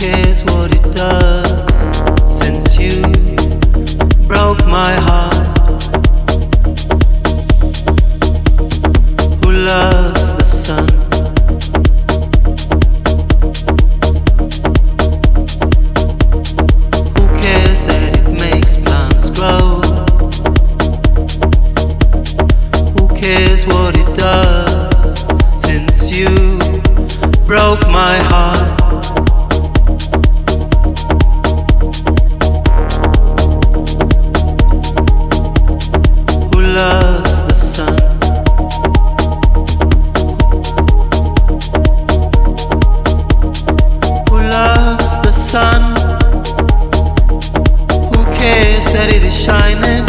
cares what it does since you broke my heart? Who loves the sun? Who cares that it makes plants grow? Who cares what it does since you broke my heart? Who loves the sun? Who loves the sun? Who cares that it is shining?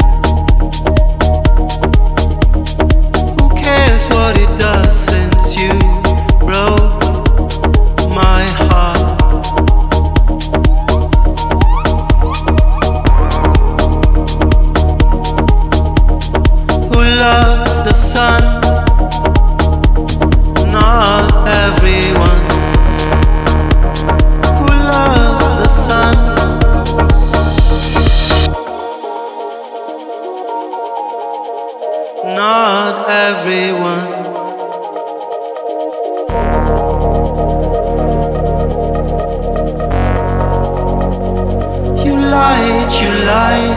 Who cares what it does since you broke my heart? Who loves the sun? Not everyone. Who loves the sun? Not everyone. You lied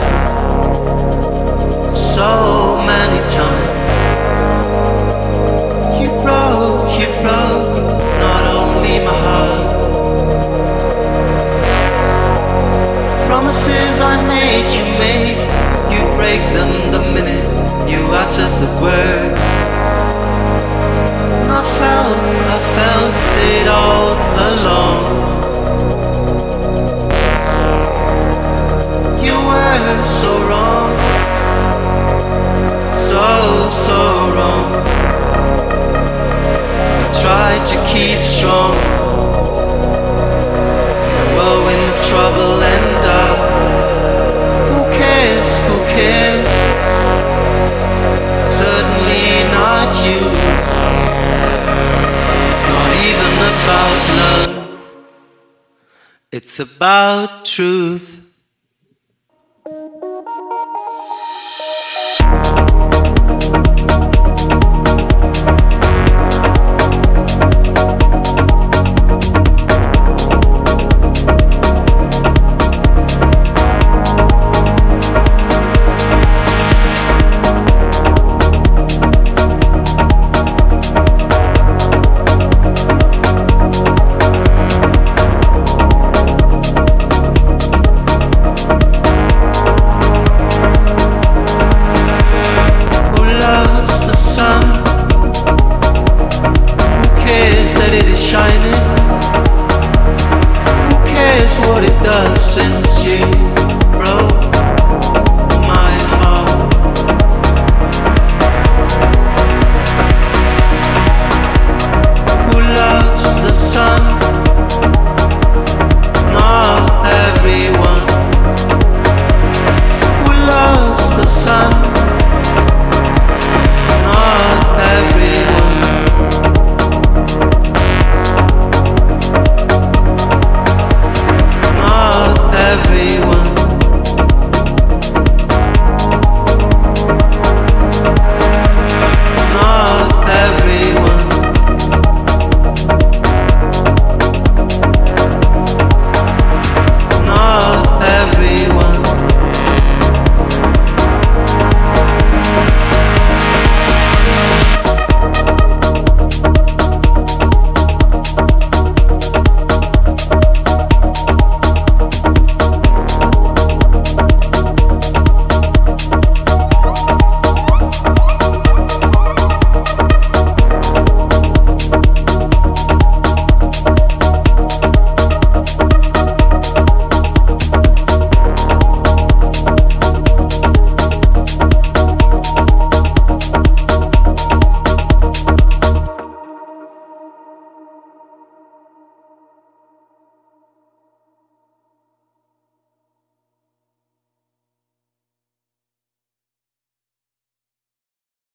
so many times. You broke not only my heart. Promises I made you make, you break them the minute you uttered the words. And I felt it all along. You were so wrong, so wrong. I tried to keep strong in a whirlwind of trouble and doubt. Who cares, who cares? Certainly not you. It's not even about love, it's about truth.